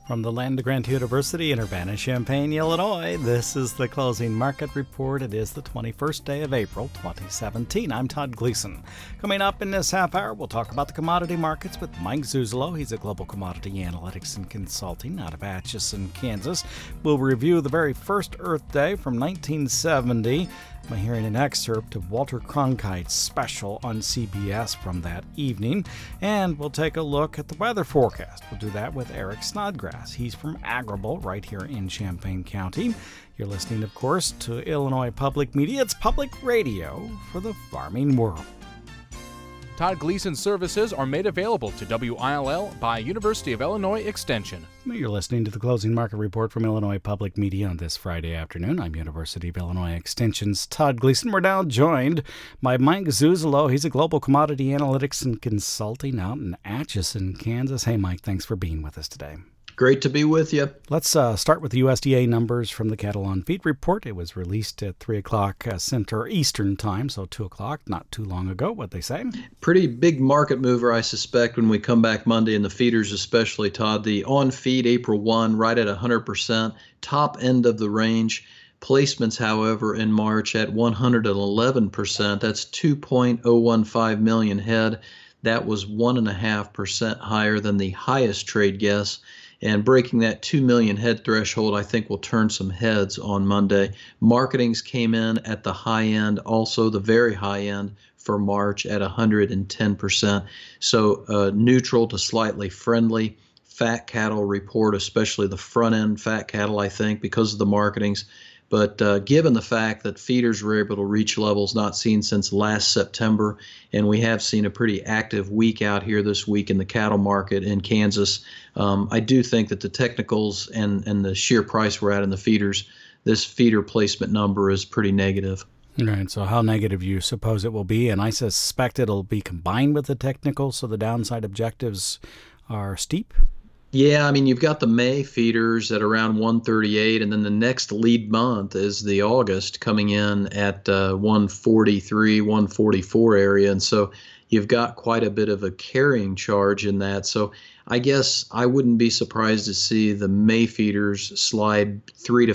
From the land of Grant University in Urbana-Champaign, Illinois, this is the Closing Market Report. It is the 21st day of April, 2017. I'm Todd Gleason. Coming up in this half hour, we'll talk about the commodity markets with Mike Zuzolo. He's a global commodity analytics and consulting out of Atchison, Kansas. We'll review the very first Earth Day from 1970 by hearing an excerpt of Walter Cronkite's special on CBS from that evening. And we'll take a look at the weather forecast. We'll do that with Eric Snodgrass. He's from Agrible right here in Champaign County. You're listening, of course, to Illinois Public Media. It's public radio for the farming world. Todd Gleason services are made available to WILL by University of Illinois Extension. You're listening to the Closing Market Report from Illinois Public Media on this Friday afternoon. I'm University of Illinois Extension's Todd Gleason. We're now joined by Mike Zuzolo. He's a global commodity analytics and consulting out in Atchison, Kansas. Hey, Mike, thanks for being with us today. Great to be with you. Let's start with the USDA numbers from the Cattle on Feed report. It was released at 3 o'clock Central Eastern Time, so 2 o'clock, not too long ago. What'd they say? Pretty big market mover, I suspect, when we come back Monday, and the feeders especially, Todd. The on-feed April 1, right at 100%, top end of the range. Placements, however, in March at 111%. That's 2.015 million head. That was 1.5% higher than the highest trade guess. And breaking that 2 million head threshold, I think will turn some heads on Monday. Marketings came in at the high end, also the very high end for March at 110%. So neutral to slightly friendly. Fat cattle report, especially the front end fat cattle, I think, because of the marketings. But given the fact that feeders were able to reach levels not seen since last September, and we have seen a pretty active week out here this week in the cattle market in Kansas, I do think that the technicals and the sheer price we're at in the feeders, this feeder placement number is pretty negative. Right, so how negative you suppose it will be? And I suspect it'll be combined with the technicals, so the downside objectives are steep? Yeah, I mean, you've got the May feeders at around 138, and then the next lead month is the August coming in at 143, 144 area. And so you've got quite a bit of a carrying charge in that. So I guess I wouldn't be surprised to see the May feeders slide $3 to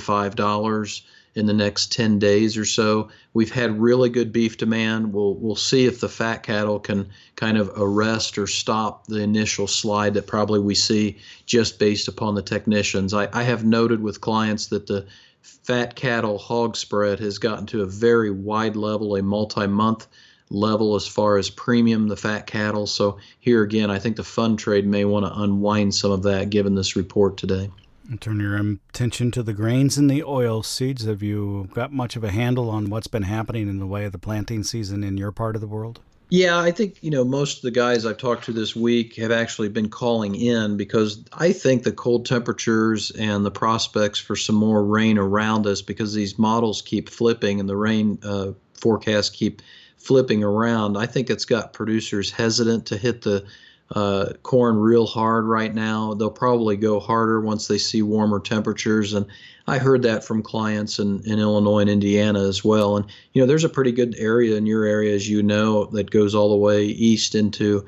$5 in the next 10 days or so. We've had really good beef demand. We'll see if the fat cattle can kind of arrest or stop the initial slide that probably we see just based upon the technicians. I have noted with clients that the fat cattle hog spread has gotten to a very wide level, a multi-month level as far as premium, the fat cattle. So here again, I think the fund trade may want to unwind some of that given this report today. Turn your attention to the grains and the oil seeds. Have you got much of a handle on what's been happening in the way of the planting season in your part of the world? Yeah, I think, most of the guys I've talked to this week have actually been calling in because I think the cold temperatures and the prospects for some more rain around us, because these models keep flipping and the rain forecasts keep flipping around, I think it's got producers hesitant to hit the corn real hard right now. They'll probably go harder once they see warmer temperatures. And I heard that from clients in Illinois and Indiana as well. And, there's a pretty good area in your area, as you know, that goes all the way east into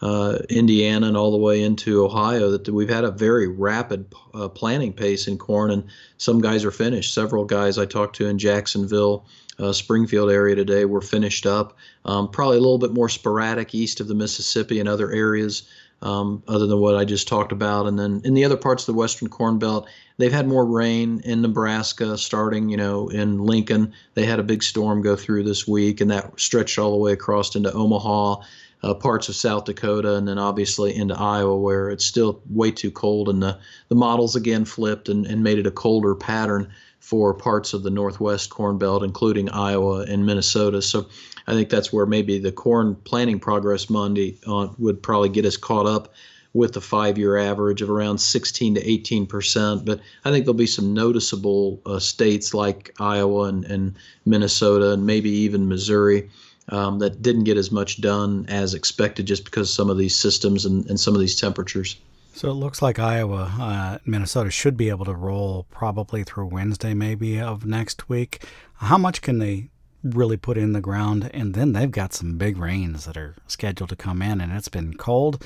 Indiana and all the way into Ohio, that we've had a very rapid planting pace in corn. And some guys are finished. Several guys I talked to in Jacksonville, Springfield area today were finished up. Probably a little bit more sporadic east of the Mississippi and other areas other than what I just talked about. And then in the other parts of the Western Corn Belt, they've had more rain in Nebraska starting, in Lincoln. They had a big storm go through this week, and that stretched all the way across into Omaha, parts of South Dakota, and then obviously into Iowa, where it's still way too cold. And the models again flipped and made it a colder pattern for parts of the Northwest Corn Belt, including Iowa and Minnesota. So I think that's where maybe the corn planting progress Monday would probably get us caught up with the 5-year average of around 16 to 18%. But I think there'll be some noticeable states like Iowa and Minnesota and maybe even Missouri that didn't get as much done as expected just because of some of these systems and some of these temperatures. So it looks like Iowa, Minnesota should be able to roll probably through Wednesday maybe of next week. How much can they really put in the ground, and then they've got some big rains that are scheduled to come in, and it's been cold.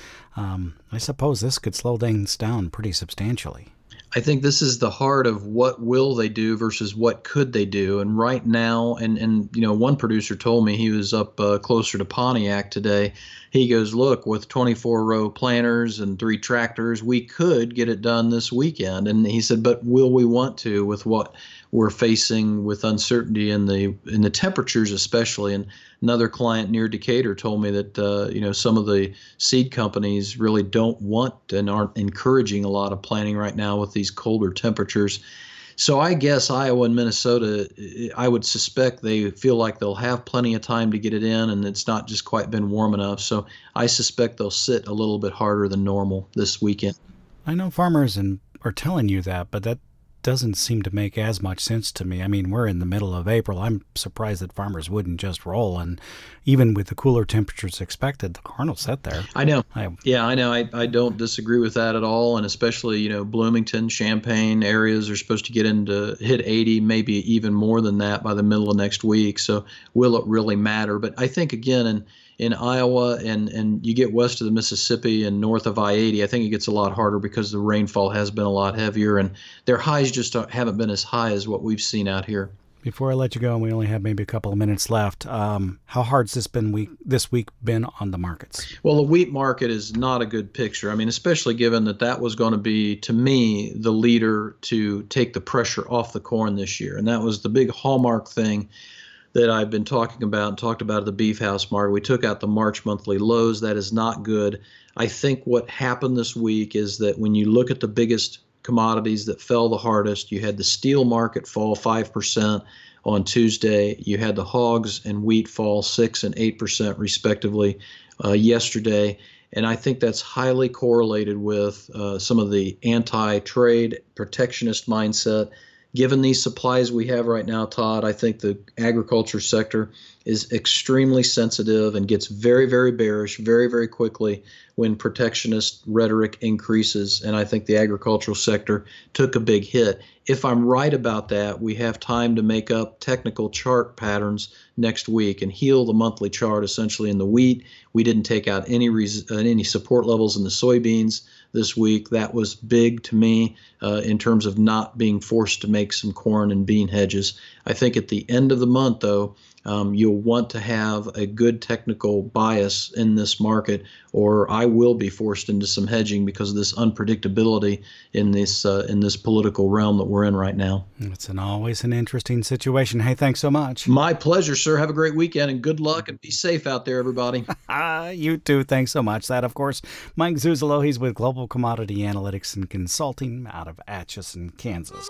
I suppose this could slow things down pretty substantially. I think this is the heart of what will they do versus what could they do. And right now, and one producer told me, he was up closer to Pontiac today. He goes, look, with 24-row planters and 3 tractors, we could get it done this weekend. And he said, but will we want to with what we're facing with uncertainty in the temperatures especially? And another client near Decatur told me that some of the seed companies really don't want and aren't encouraging a lot of planting right now with these colder temperatures. So I guess Iowa and Minnesota, I would suspect they feel like they'll have plenty of time to get it in, and it's not just quite been warm enough. So I suspect they'll sit a little bit harder than normal this weekend. I know farmers are telling you that, but that doesn't seem to make as much sense to me. I mean, we're in the middle of April. I'm surprised that farmers wouldn't just roll. And even with the cooler temperatures expected, the corn will sit there. I know. I know. I don't disagree with that at all. And especially, Bloomington, Champaign areas are supposed to hit 80, maybe even more than that by the middle of next week. So will it really matter? But I think, again, in Iowa and you get west of the Mississippi and north of I-80, I think it gets a lot harder because the rainfall has been a lot heavier, and their highs just haven't been as high as what we've seen out here. Before I let you go, and we only have maybe a couple of minutes left, how hard's this week been on the markets? Well, the wheat market is not a good picture. I mean, especially given that was going to be, to me, the leader to take the pressure off the corn this year. And that was the big hallmark thing that I've been talking about and talked about at the Beef House market. We took out the March monthly lows. That is not good. I think what happened this week is that when you look at the biggest commodities that fell the hardest, you had the steel market fall 5% on Tuesday. You had the hogs and wheat fall 6% and 8% respectively yesterday. And I think that's highly correlated with some of the anti-trade protectionist mindset. Given these supplies we have right now, Todd, I think the agriculture sector is extremely sensitive and gets very, very bearish very, very quickly when protectionist rhetoric increases. And I think the agricultural sector took a big hit. If I'm right about that, we have time to make up technical chart patterns next week and heal the monthly chart essentially in the wheat. We didn't take out any support levels in the soybeans this week. That was big to me in terms of not being forced to make some corn and bean hedges. I think at the end of the month, though, you'll want to have a good technical bias in this market, or I will be forced into some hedging because of this unpredictability in this political realm that we're in right now. It's always an interesting situation. Hey, thanks so much. My pleasure, sir. Have a great weekend and good luck and be safe out there, everybody. You too. Thanks so much. That, of course, Mike Zuzolo. He's with Global Commodity Analytics and Consulting out of Atchison, Kansas.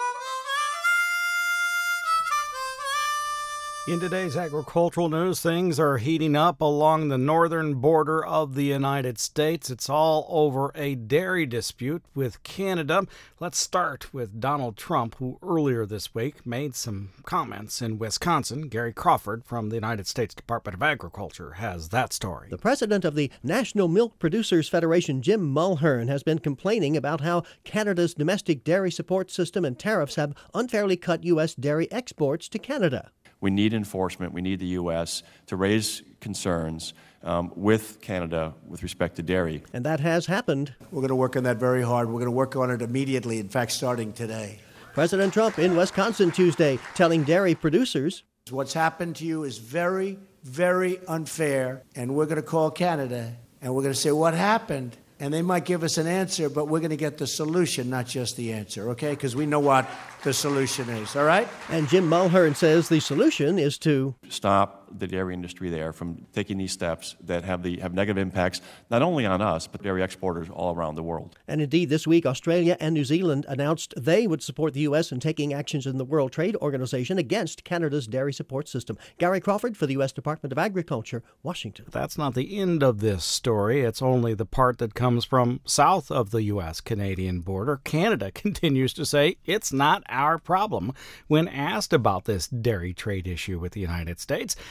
In today's agricultural news, things are heating up along the northern border of the United States. It's all over a dairy dispute with Canada. Let's start with Donald Trump, who earlier this week made some comments in Wisconsin. Gary Crawford from the United States Department of Agriculture has that story. The president of the National Milk Producers Federation, Jim Mulhern, has been complaining about how Canada's domestic dairy support system and tariffs have unfairly cut U.S. dairy exports to Canada. We need enforcement. We need the U.S. to raise concerns with Canada with respect to dairy. And that has happened. We're going to work on that very hard. We're going to work on it immediately, in fact, starting today. President Trump in Wisconsin Tuesday telling dairy producers, what's happened to you is very, very unfair, and we're going to call Canada, and we're going to say, what happened? And they might give us an answer, but we're going to get the solution, not just the answer, okay? Because we know what the solution is, all right? And Jim Mulhern says the solution is to stop the dairy industry there from taking these steps that have negative impacts, not only on us, but dairy exporters all around the world. And indeed, this week, Australia and New Zealand announced they would support the U.S. in taking actions in the World Trade Organization against Canada's dairy support system. Gary Crawford for the U.S. Department of Agriculture, Washington. That's not the end of this story. It's only the part that comes from south of the U.S.-Canadian border. Canada continues to say it's not our problem. When asked about this dairy trade issue with the United States,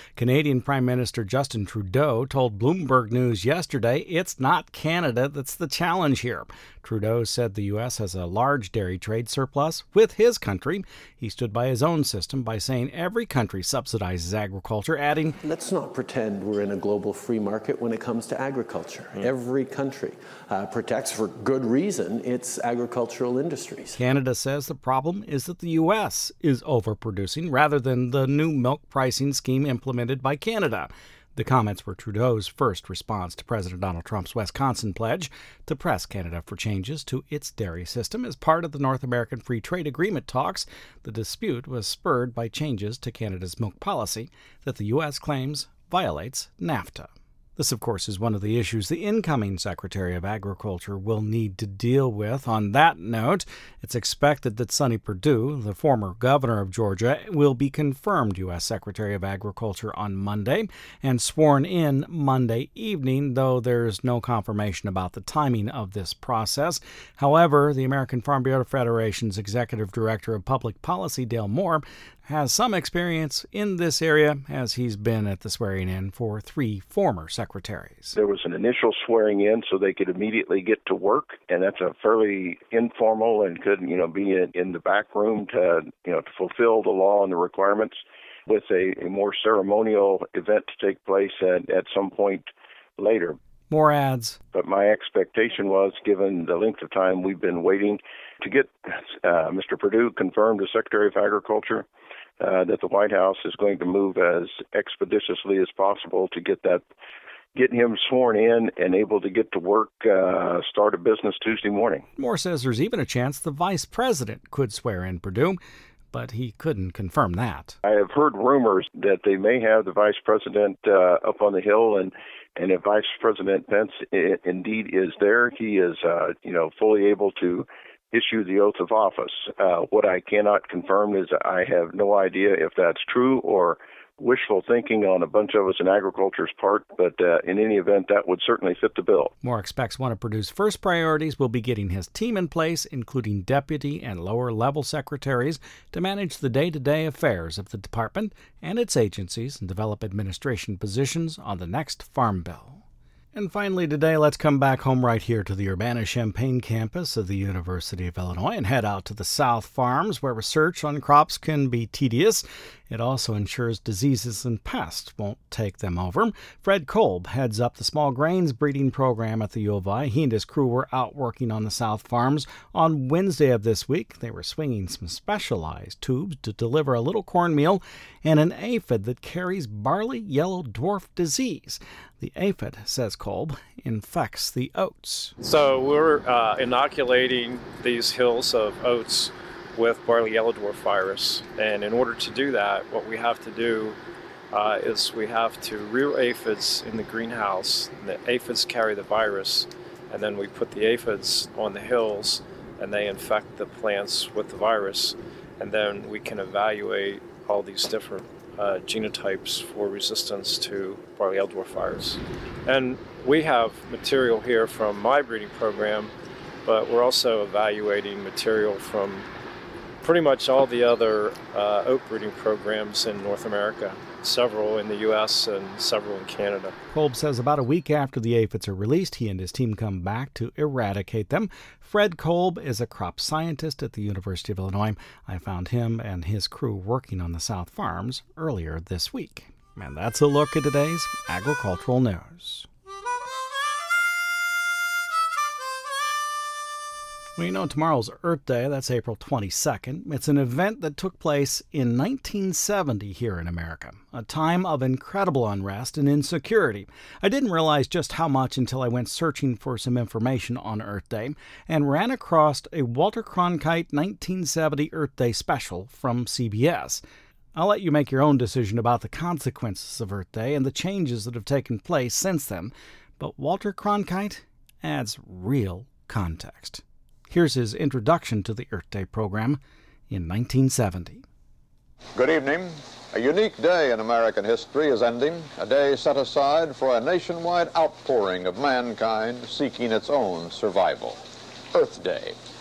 Canadian Prime Minister Justin Trudeau told Bloomberg News yesterday it's not Canada that's the challenge here. Trudeau said the U.S. has a large dairy trade surplus with his country. He stood by his own system by saying every country subsidizes agriculture, adding, "Let's not pretend we're in a global free market when it comes to agriculture. Every country protects, for good reason, its agricultural industries." Canada says the problem is that the U.S. is overproducing rather than the new milk pricing scheme implemented by Canada. The comments were Trudeau's first response to President Donald Trump's Wisconsin pledge to press Canada for changes to its dairy system as part of the North American Free Trade Agreement talks. The dispute was spurred by changes to Canada's milk policy that the U.S. claims violates NAFTA. This, of course, is one of the issues the incoming Secretary of Agriculture will need to deal with. On that note, it's expected that Sonny Perdue, the former governor of Georgia, will be confirmed U.S. Secretary of Agriculture on Monday and sworn in Monday evening, though there's no confirmation about the timing of this process. However, the American Farm Bureau Federation's Executive Director of Public Policy, Dale Moore, has some experience in this area, as he's been at the swearing-in for 3 former secretaries. There was an initial swearing in so they could immediately get to work, and that's a fairly informal and could, be in the back room to fulfill the law and the requirements, with a more ceremonial event to take place at some point later. More adds. But my expectation was, given the length of time we've been waiting to get Mr. Perdue confirmed as Secretary of Agriculture, that the White House is going to move as expeditiously as possible to get him sworn in and able to get to work, start a business Tuesday morning. Moore says there's even a chance the vice president could swear in Perdue, but he couldn't confirm that. I have heard rumors that they may have the vice president up on the Hill, and if Vice President Pence indeed is there, he is fully able to issue the oath of office. What I cannot confirm is I have no idea if that's true or wishful thinking on a bunch of us in agriculture's part, but in any event, that would certainly fit the bill. Moore expects one of Perdue's first priorities will be getting his team in place, including deputy and lower-level secretaries, to manage the day-to-day affairs of the department and its agencies and develop administration positions on the next Farm Bill. And finally today, let's come back home right here to the Urbana-Champaign campus of the University of Illinois and head out to the South Farms, where research on crops can be tedious. It also ensures diseases and pests won't take them over. Fred Kolb heads up the small grains breeding program at the U of I. He and his crew were out working on the South Farms. On Wednesday of this week, they were swinging some specialized tubes to deliver a little cornmeal and an aphid that carries barley yellow dwarf disease. The aphid, says Kolb, infects the oats. So we're inoculating these hills of oats with barley yellow dwarf virus. And in order to do that, what we have to do is we have to rear aphids in the greenhouse. The aphids carry the virus, and then we put the aphids on the hills, and they infect the plants with the virus. And then we can evaluate all these different genotypes for resistance to barley yellow dwarf virus. And we have material here from my breeding program, but we're also evaluating material from pretty much all the other oat breeding programs in North America, several in the U.S. and several in Canada. Kolb says about a week after the aphids are released, he and his team come back to eradicate them. Fred Kolb is a crop scientist at the University of Illinois. I found him and his crew working on the South Farms earlier this week. And that's a look at today's agricultural news. Well, tomorrow's Earth Day. That's April 22nd. It's an event that took place in 1970 here in America, a time of incredible unrest and insecurity. I didn't realize just how much until I went searching for some information on Earth Day and ran across a Walter Cronkite 1970 Earth Day special from CBS. I'll let you make your own decision about the consequences of Earth Day and the changes that have taken place since then, but Walter Cronkite adds real context. Here's his introduction to the Earth Day program in 1970. Good evening. A unique day in American history is ending, a day set aside for a nationwide outpouring of mankind seeking its own survival. Earth Day,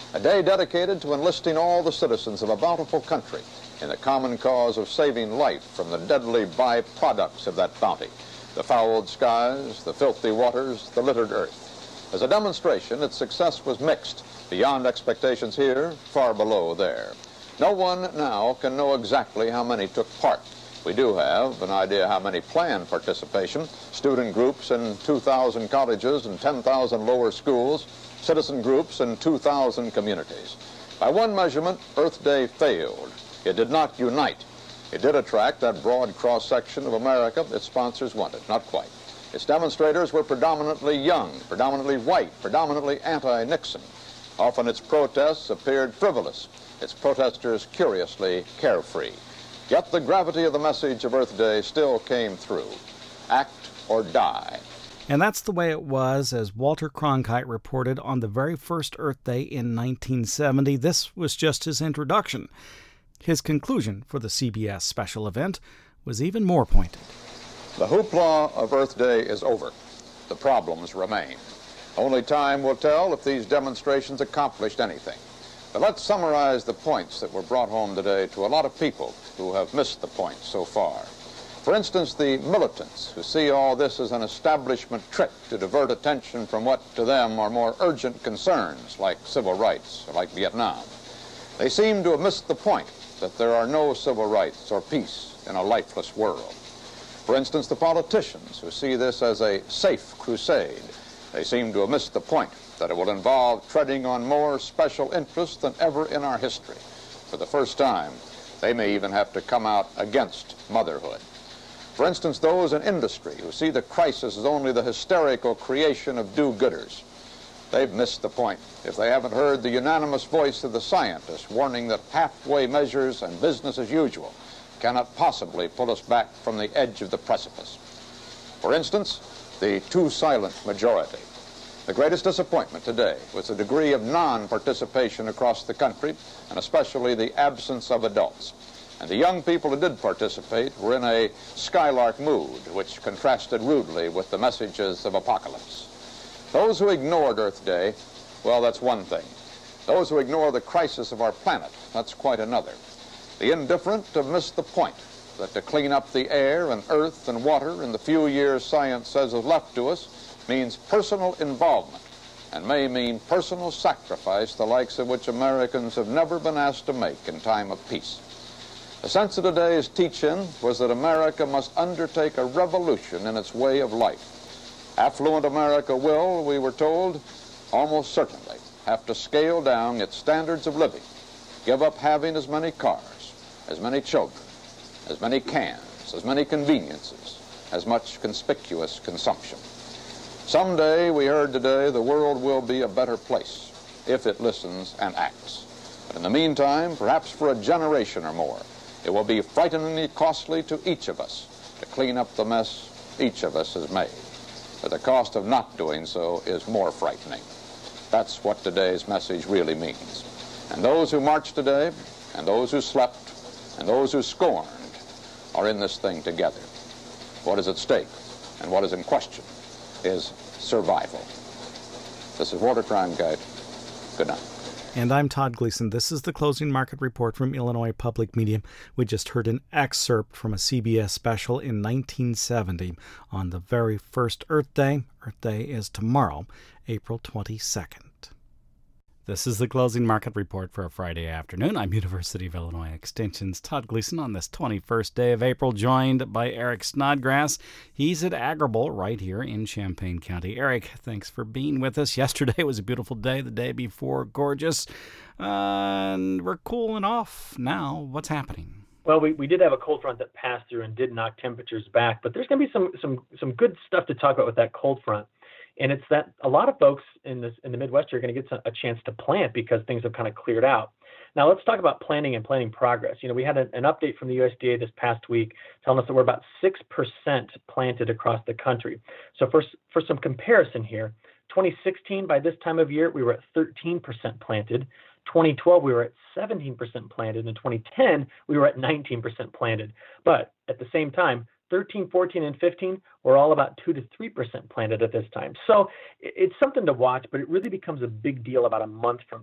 a day dedicated to enlisting all the citizens of a bountiful country in the common cause of saving life from the deadly byproducts of that bounty, the fouled skies, the filthy waters, the littered earth. As a demonstration, its success was mixed, beyond expectations here, far below there. No one now can know exactly how many took part. We do have an idea how many planned participation: student groups in 2,000 colleges and 10,000 lower schools, citizen groups in 2,000 communities. By one measurement, Earth Day failed. It did not unite. It did attract that broad cross-section of America its sponsors wanted. Not quite. Its demonstrators were predominantly young, predominantly white, predominantly anti-Nixon. Often its protests appeared frivolous, its protesters curiously carefree. Yet the gravity of the message of Earth Day still came through. Act or die. And that's the way it was, as Walter Cronkite reported on the very first Earth Day in 1970. This was just his introduction. His conclusion for the CBS special event was even more pointed. The hoopla of Earth Day is over. The problems remain. Only time will tell if these demonstrations accomplished anything. But let's summarize the points that were brought home today to a lot of people who have missed the point so far. For instance, the militants who see all this as an establishment trick to divert attention from what to them are more urgent concerns, like civil rights or like Vietnam. They seem to have missed the point that there are no civil rights or peace in a lifeless world. For instance, the politicians who see this as a safe crusade, they seem to have missed the point that it will involve treading on more special interests than ever in our history. For the first time, they may even have to come out against motherhood. For instance, those in industry who see the crisis as only the hysterical creation of do-gooders, they've missed the point if they haven't heard the unanimous voice of the scientists warning that halfway measures and business as usual cannot possibly pull us back from the edge of the precipice. For instance, the too silent majority. The greatest disappointment today was the degree of non-participation across the country, and especially the absence of adults. And the young people who did participate were in a skylark mood, which contrasted rudely with the messages of apocalypse. Those who ignored Earth Day, well, that's one thing. Those who ignore the crisis of our planet, that's quite another. The indifferent have missed the point that to clean up the air and earth and water in the few years science says is left to us means personal involvement and may mean personal sacrifice, the likes of which Americans have never been asked to make in time of peace. The sense of today's teach-in was that America must undertake a revolution in its way of life. Affluent America will, we were told, almost certainly have to scale down its standards of living, give up having as many cars, as many children, as many cans, as many conveniences, as much conspicuous consumption. Someday, we heard today, the world will be a better place if it listens and acts. But in the meantime, perhaps for a generation or more, it will be frighteningly costly to each of us to clean up the mess each of us has made. But the cost of not doing so is more frightening. That's what today's message really means. And those who marched today, and those who slept, and those who scorned are in this thing together. What is at stake and what is in question is survival. This is Walter Cronkite. Good night. And I'm Todd Gleason. This is the Closing Market Report from Illinois Public Media. We just heard an excerpt from a CBS special in 1970 on the very first Earth Day. Earth Day is tomorrow, April 22nd. This is the Closing Market Report for a Friday afternoon. I'm University of Illinois Extension's Todd Gleason on this 21st day of April, joined by Eric Snodgrass. He's at Agrible right here in Champaign County. Eric, thanks for being with us. Yesterday was a beautiful day, the day before gorgeous, and we're cooling off now. What's happening? Well, we did have a cold front that passed through and did knock temperatures back, but there's going to be some good stuff to talk about with that cold front. And it's that a lot of folks in the Midwest are going to get a chance to plant because things have kind of cleared out. Now, let's talk about planting and planting progress. You know, we had an update from the USDA this past week telling us that we're about 6% planted across the country. So for some comparison here, 2016, by this time of year, we were at 13% planted. 2012, we were at 17% planted. In 2010, we were at 19% planted. But at the same time, 13, 14, and 15 were all about 2 to 3% planted at this time. So it's something to watch, but it really becomes a big deal about a month from now.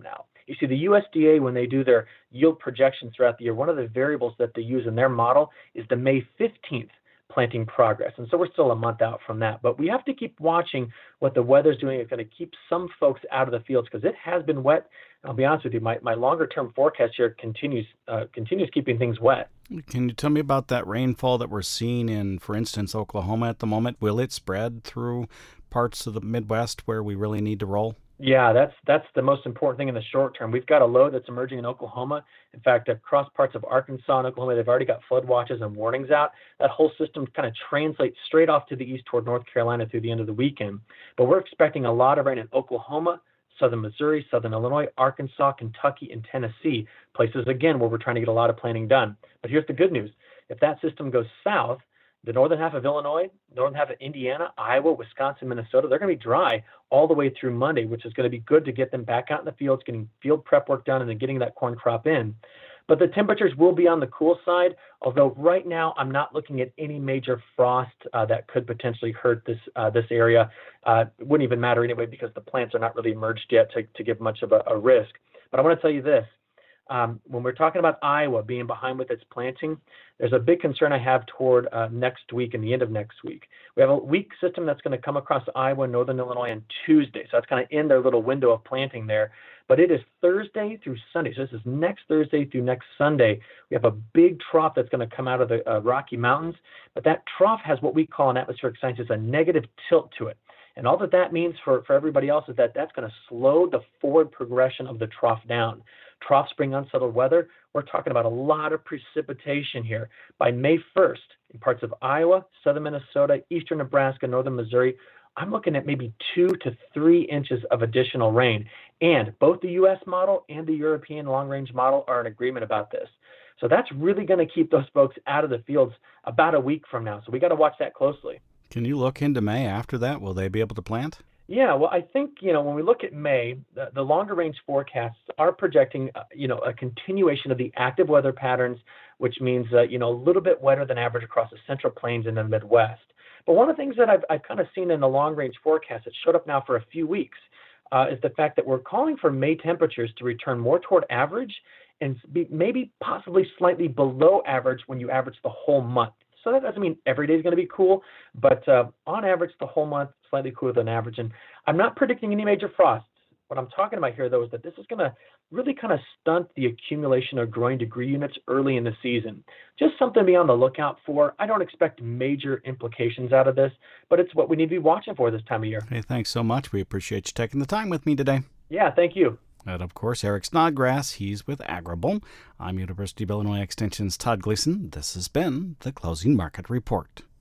You see, the USDA, when they do their yield projections throughout the year, one of the variables that they use in their model is the May 15th planting progress. And so we're still a month out from that. But we have to keep watching what the weather's doing. It's going to keep some folks out of the fields because it has been wet. I'll be honest with you, my longer-term forecast here continues keeping things wet. Can you tell me about that rainfall that we're seeing in, for instance, Oklahoma at the moment? Will it spread through parts of the Midwest where we really need to roll? Yeah, that's the most important thing in the short term. We've got a low that's emerging in Oklahoma. In fact, across parts of Arkansas and Oklahoma, they've already got flood watches and warnings out. That whole system kind of translates straight off to the east toward North Carolina through the end of the weekend. But we're expecting a lot of rain in Oklahoma, southern Missouri, southern Illinois, Arkansas, Kentucky, and Tennessee, places, again, where we're trying to get a lot of planting done. But here's the good news. If that system goes south, the northern half of Illinois, northern half of Indiana, Iowa, Wisconsin, Minnesota, they're going to be dry all the way through Monday, which is going to be good to get them back out in the fields, getting field prep work done, and then getting that corn crop in. But the temperatures will be on the cool side, although right now I'm not looking at any major frost that could potentially hurt this area. It wouldn't even matter anyway because the plants are not really emerged yet to give much of a risk. But I want to tell you this. When we're talking about Iowa being behind with its planting, there's a big concern I have toward next week and the end of next week. We have a weak system that's going to come across Iowa and northern Illinois on Tuesday. So that's kind of in their little window of planting there. But it is Thursday through Sunday. So this is next Thursday through next Sunday. We have a big trough that's going to come out of the Rocky Mountains. But that trough has what we call in atmospheric science is a negative tilt to it. And all that means for everybody else is that that's going to slow the forward progression of the trough down. Troughs bring unsettled weather. We're talking about a lot of precipitation here. By May 1st, in parts of Iowa, southern Minnesota, eastern Nebraska, northern Missouri, I'm looking at maybe 2 to 3 inches of additional rain. And both the U.S. model and the European long-range model are in agreement about this. So that's really going to keep those folks out of the fields about a week from now. So we got to watch that closely. Can you look into May after that? Will they be able to plant? Yeah, well, I think, when we look at May, the longer range forecasts are projecting, a continuation of the active weather patterns, which means, a little bit wetter than average across the central plains and the Midwest. But one of the things that I've kind of seen in the long range forecast that showed up now for a few weeks is the fact that we're calling for May temperatures to return more toward average and be maybe possibly slightly below average when you average the whole month. So that doesn't mean every day is going to be cool, but on average, the whole month, slightly cooler than average. And I'm not predicting any major frosts. What I'm talking about here, though, is that this is going to really kind of stunt the accumulation of growing degree units early in the season. Just something to be on the lookout for. I don't expect major implications out of this, but it's what we need to be watching for this time of year. Hey, thanks so much. We appreciate you taking the time with me today. Yeah, thank you. And, of course, Eric Snodgrass. He's with Agribulm. I'm University of Illinois Extension's Todd Gleason. This has been the Closing Market Report.